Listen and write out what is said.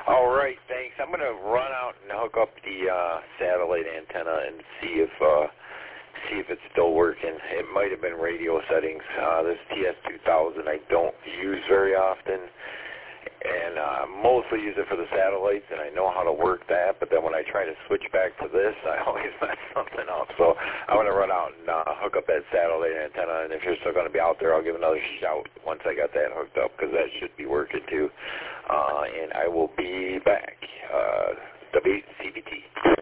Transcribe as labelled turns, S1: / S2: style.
S1: All right, thanks. I'm going to run out and hook up the satellite antenna and see if it's still working. It might have been radio settings. This TS2000 I don't use very often, and mostly use it for the satellites, and I know how to work that, but then when I try to switch back to this, I always mess something up. So I'm going to run out and hook up that satellite antenna, and if you're still going to be out there, I'll give another shout once I got that hooked up, because that should be working too. And I will be back. WCBT.